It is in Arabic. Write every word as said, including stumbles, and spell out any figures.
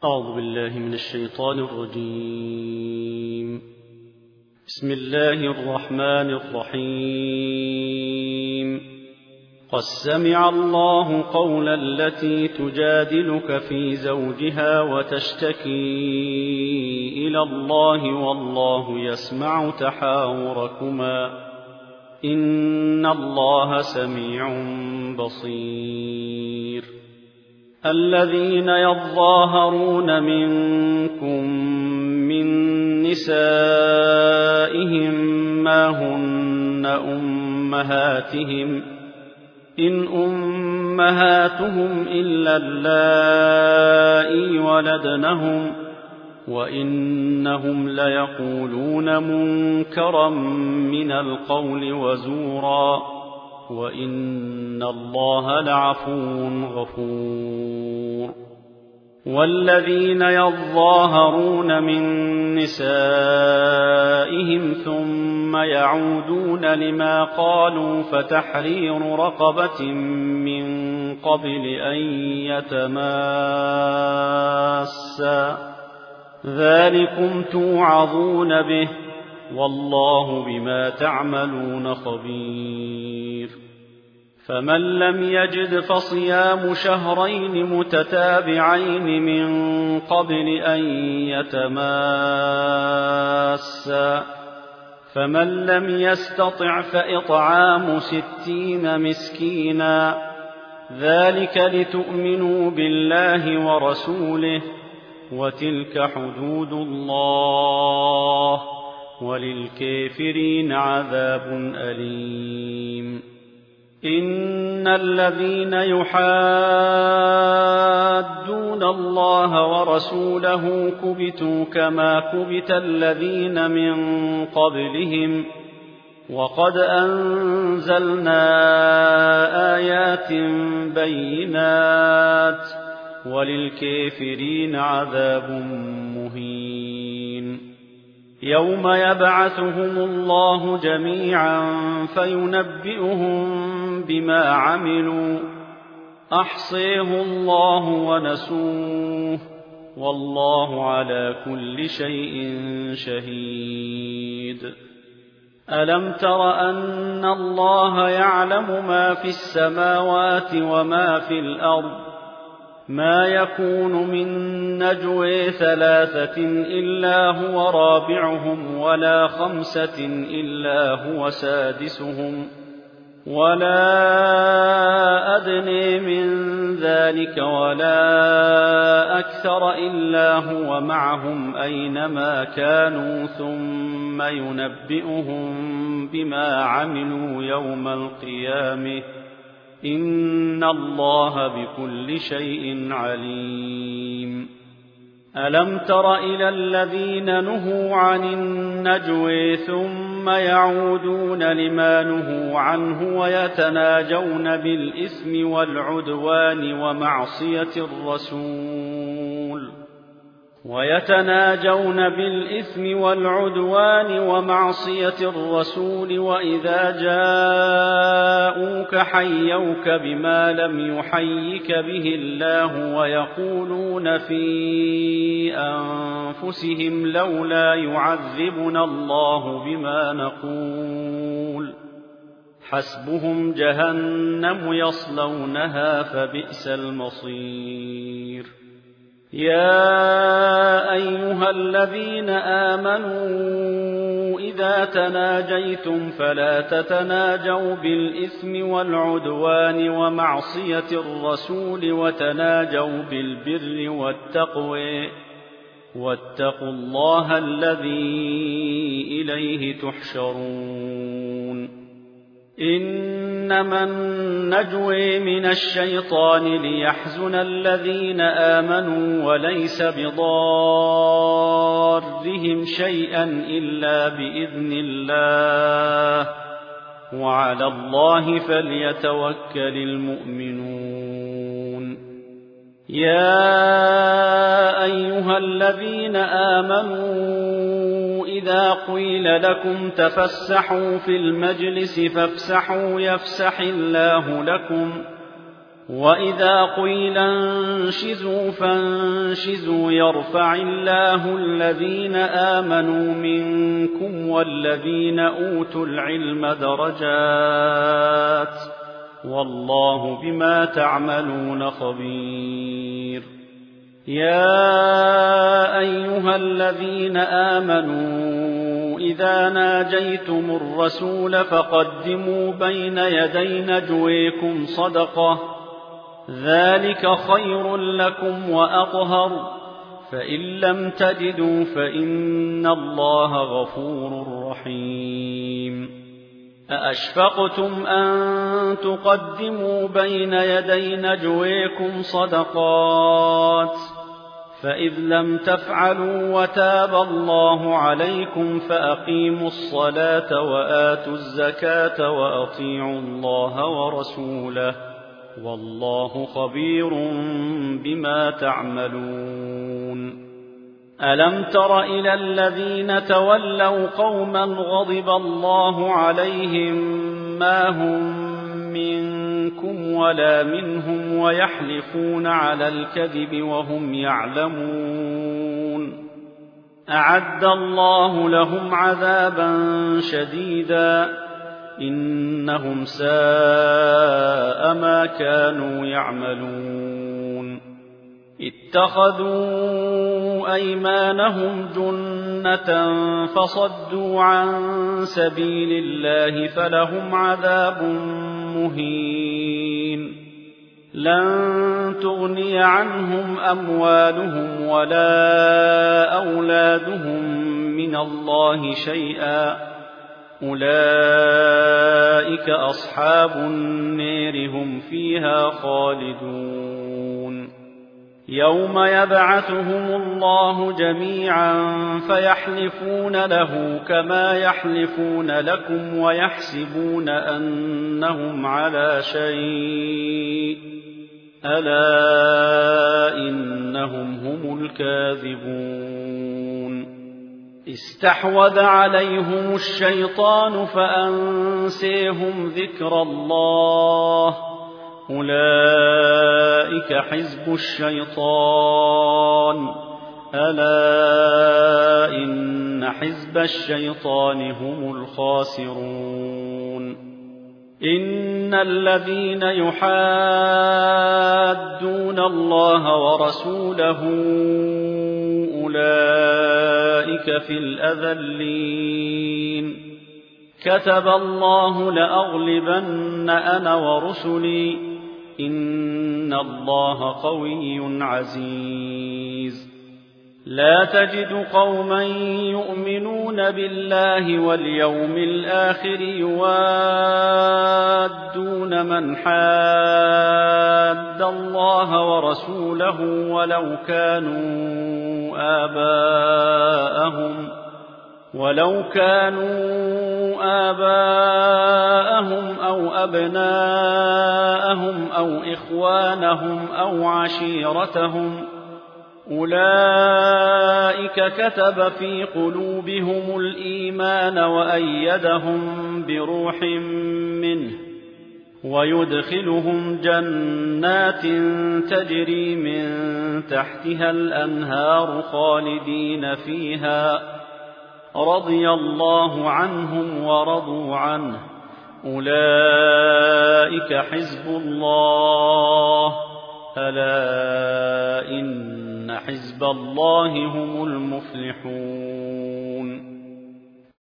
أعوذ بالله من الشيطان الرجيم. بسم الله الرحمن الرحيم. قد سمع الله قول التي تجادلك في زوجها وتشتكي إلى الله والله يسمع تحاوركما إن الله سميع بصير. الذين يظاهرون منكم من نسائهم ما هن أمهاتهم إن أمهاتهم إلا اللائي ولدنهم وإنهم ليقولون منكرا من القول وزورا وإن الله لعفو غفور. والذين يظاهرون من نسائهم ثم يعودون لما قالوا فتحرير رقبة من قبل أن يتماسا ذلكم توعظون به والله بما تعملون خبير. فمن لم يجد فصيام شهرين متتابعين من قبل أن يتماسا فمن لم يستطع فإطعام ستين مسكينا ذلك لتؤمنوا بالله ورسوله وتلك حدود الله وللكافرين عذاب أليم. إن الذين يحادون الله ورسوله كبتوا كما كبت الذين من قبلهم وقد أنزلنا آيات بينات وللكافرين عذاب مهين. يوم يبعثهم الله جميعا فينبئهم بما عملوا أحصيه الله ونسوه والله على كل شيء شهيد. ألم تر أن الله يعلم ما في السماوات وما في الأرض ما يكون من نجوى ثلاثة إلا هو رابعهم ولا خمسة إلا هو سادسهم ولا أدنى من ذلك ولا أكثر إلا هو معهم أينما كانوا ثم ينبئهم بما عملوا يوم القيامة إن الله بكل شيء عليم. ألم تر إلى الذين نهوا عن النجوى ثم يعودون لما نهوا عنه ويتناجون بالإثم والعدوان ومعصية الرسول ويتناجون بالإثم والعدوان ومعصية الرسول وإذا جاءوك حيوك بما لم يحيك به الله ويقولون في أنفسهم لولا يعذبنا الله بما نقول حسبهم جهنم يصلونها فبئس المصير. يا أيها الذين آمنوا إذا تناجيتم فلا تتناجوا بالإثم والعدوان ومعصية الرسول وتناجوا بالبر والتقوى واتقوا الله الذي إليه تحشرون. إنما النجوى من الشيطان ليحزن الذين آمنوا وليس بضارهم شيئا إلا بإذن الله وعلى الله فليتوكل المؤمنون. يا أيها الذين آمنوا إذا قيل لكم تفسحوا في المجلس فافسحوا يفسح الله لكم وإذا قيل انشزوا فانشزوا يرفع الله الذين آمنوا منكم والذين أوتوا العلم درجات والله بما تعملون خبير. يا أيها الذين آمنوا إذا ناجيتم الرسول فقدموا بين يدي نجويكم صدقة ذلك خير لكم وأطهر فإن لم تجدوا فإن الله غفور رحيم. أأشفقتم أن تقدموا بين يدي نجويكم صدقات فإذ لم تفعلوا وتاب الله عليكم فأقيموا الصلاة وآتوا الزكاة وأطيعوا الله ورسوله والله خبير بما تعملون. ألم تر إلى الذين تولوا قوما غضب الله عليهم ما هم منكم ولا منهم ويحلفون على الكذب وهم يعلمون أعد الله لهم عذابا شديدا إنهم ساء ما كانوا يعملون. اتخذوا أيمانهم جنة فصدوا عن سبيل الله فلهم عذاب مهين. لن تغني عنهم أموالهم ولا أولادهم من الله شيئا أولئك أصحاب النار هم فيها خالدون. يوم يبعثهم الله جميعا فيحلفون له كما يحلفون لكم ويحسبون أنهم على شيء ألا إنهم هم الكاذبون. استحوذ عليهم الشيطان فأنسيهم ذكر الله أولئك حزب الشيطان ألا إن حزب الشيطان هم الخاسرون. إن الذين يحادون الله ورسوله أولئك في الأذلين. كتب الله لأغلبن أنا ورسلي إن الله قوي عزيز. لا تجد قوما يؤمنون بالله واليوم الآخر يوادون من حاد الله ورسوله ولو كانوا آباءهم ولو كانوا آباءهم أو أبناءهم أو إخوانهم أو عشيرتهم أولئك كتب في قلوبهم الإيمان وأيدهم بروح منه ويدخلهم جنات تجري من تحتها الأنهار خالدين فيها رضي الله عنهم ورضوا عنه أولئك حزب الله ألا إن حزب الله هم المفلحون.